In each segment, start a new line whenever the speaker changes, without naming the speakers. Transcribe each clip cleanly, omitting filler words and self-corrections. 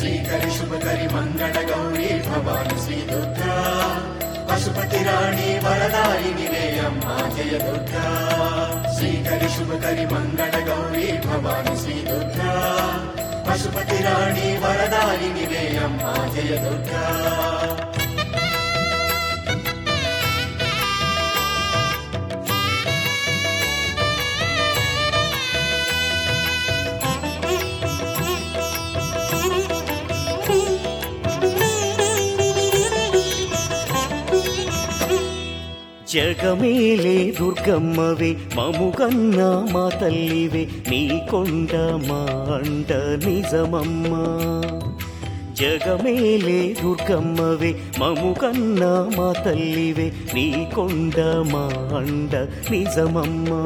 శ్రీకరి శుభకరి మంగళ గౌరీ భవాని శ్రీ దుర్గా పశుపతి రాణి వరదాయిని అమ్మా జయ దుర్గా శ్రీకరి శుభకరి మంగళ గౌరీ భవాని శ్రీ దుర్గా పశుపతి రాణి వరదాయిని అమ్మా జయ దుర్గా
జగమేలే దుర్గమ్మవే మముగన్నా మా తల్లివే నీ కొండ మా అండ నిజమమ్మా జగమేలే దుర్గమ్మవే మముగన్నా మా తల్లివే నీ కొండ మా అండ నిజమమ్మా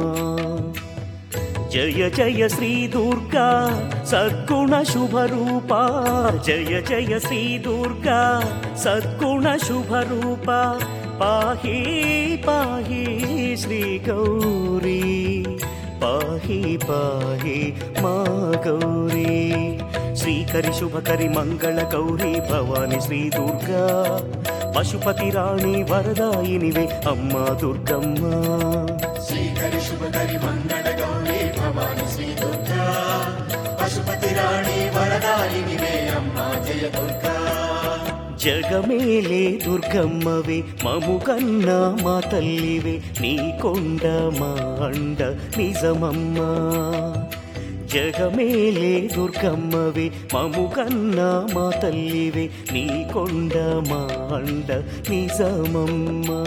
జయ జయ శ్రీ దుర్గా సద్గుణ శుభరూపా జయ జయ శ్రీ దుర్గా సద్గుణ శుభరూపా పాహి పాహి శ్రీ గౌరీ పాహి పాహి మా గౌరీ శ్రీకరి శుభకరి మంగళ గౌరీ భవాని శ్రీ దుర్గా పశుపతి రాణి వరదాయినివే అమ్మా దుర్గమ్మ
శ్రీకరి శుభకరి మంగళ గౌరీ భవాని శ్రీ దుర్గా పశుపతి రాణి వరదాయినివే అమ్మా జయ దుర్గా
జగమేలే దుర్గమ్మవే మముగన్నా మా తల్లివే నీ కొండ మా అండ నిజమమ్మా జగమేలే దుర్గమ్మవే మముగన్నా మా తల్లివే నీ కొండ మా అండ నిజమమ్మా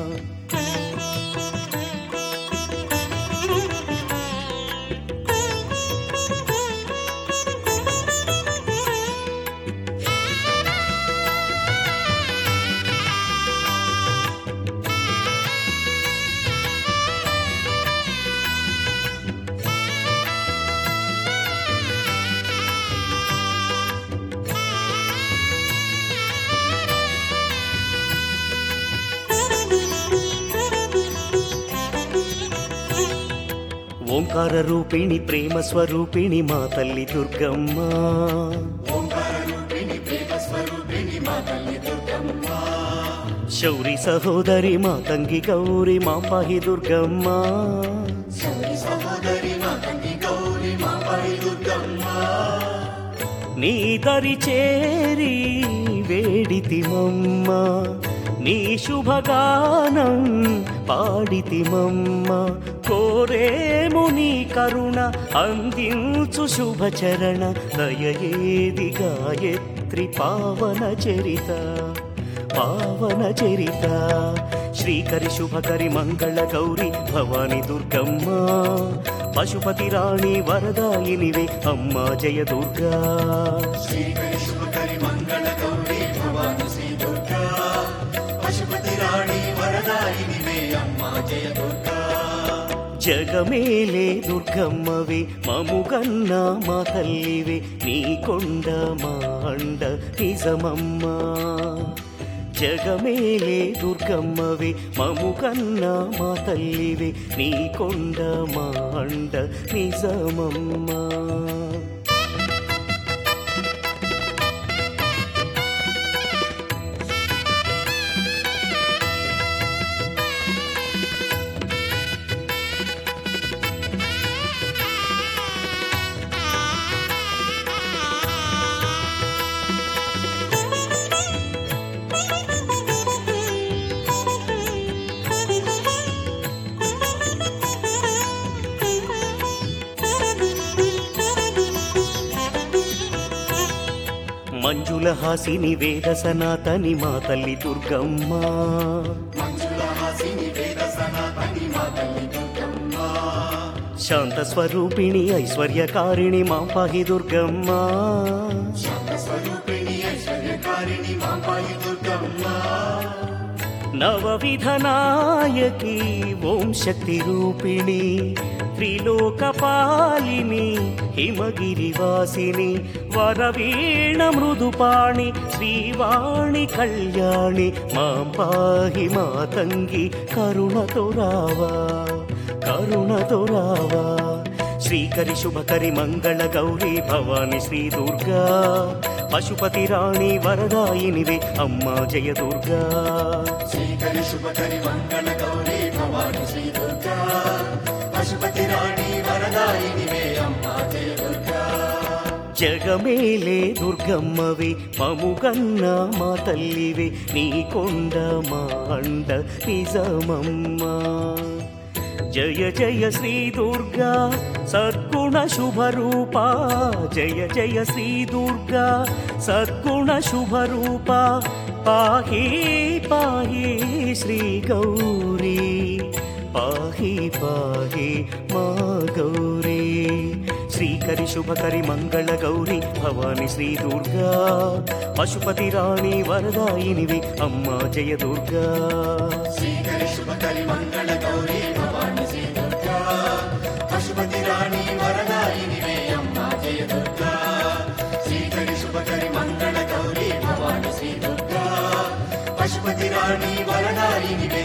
ఓంకార రూపిణి ప్రేమ స్వరూపిణి మా తల్లి దుర్గమ్మ
ఓంకార రూపిణి ప్రేమ స్వరూపిణి మా తల్లి దుర్గమ్మ
శౌరి సహోదరి మా తంగి గౌరి మా పాహి దుర్గమ్మ
శౌరి సహోదరి మా తంగి గౌరి మా పాహి దుర్గమ్మ
నీ దరి చేరి వేడితిమమ్మ నీ శుభగానం పాడితిమమ్మ కోరేము నీ కరుణ అందించు శుభచరణ దయయేది గాయత్రి పావన చరిత శ్రీకరి శుభకరి మంగళ గౌరీ భవాని దుర్గమ్మ పశుపతి రాణి వరదాయినివే అమ్మా జయ దుర్గా
శ్రీకరి శుభకరి మంగళ గౌరీ భవాని శ్రీ దుర్గా పశుపతి రాణి వరదాయినివే అమ్మా జయ దుర్గా
జగమేలే దుర్గమ్మవే మముగన్నా మా తల్లివే నీ కొండ మా అండ నిజమమ్మా జగమేలే దుర్గమ్మవే మముగన్నా మా తల్లివే నీ కొండ మా అండ నిజమమ్మా మంజుల హాసిని వేద సనాతని మా తల్లి దుర్గమ్మ
మంజుల హాసిని వేద సనాతని మా తల్లి దుర్గమ్మ
శాంత స్వరూపిణి ఐశ్వర్యకారిణి మా పాహి దుర్గమ్మ
శాంత స్వరూపిణి ఐశ్వర్యకారిణి మా పాహి దుర్గమ్మ
నవవిధ నాయకి ఓం శక్తి రూపిణి త్రిలోకపాలిని హిమగిరివాసిని వరవీణ మృదుపాణి శ్రీవాణి కళ్యాణి మాం పాహి మాతంగి కరుణతో రావా శ్రీకరి శుభకరి మంగళ గౌరీ భవాని శ్రీ దుర్గా పశుపతి రాణి వరదాయినివే అమ్మా జయ దుర్గా
శ్రీకరి శుభకరి మంగళ గౌరీ భవాని శ్రీ దుర్గా పశుపతి రాణి వరదాయినివే అమ్మా జయ దుర్గా
జగమేలే దుర్గమ్మవి మముగన్న మా తల్లివే నీ కొండ మా అండ నిజమమ్మా జయ జయ శ్రీ దుర్గా సద్గుణ శుభరూపా జయ జయ శ్రీ దుర్గా సద్గుణ శుభరూపా పాహి పాహి శ్రీ గౌరీ పాహి పాహి మా గౌరీ శ్రీకరి శుభకరి మంగళ గౌరీ భవాని శ్రీ దుర్గా పశుపతి రాణి వరదాయినివి అమ్మా జయ దుర్గా
శ్రీకరి శుభకరి మంగళ గౌరీ భవాని శ్రీ దుర్గా పశుపతి రాణి వరదాయినివే అమ్మా జయ దుర్గా శ్రీకరి శుభకరి మంగళ గౌరీ భవాని శ్రీ దుర్గా పశుపతి రాణి వరదాయినివే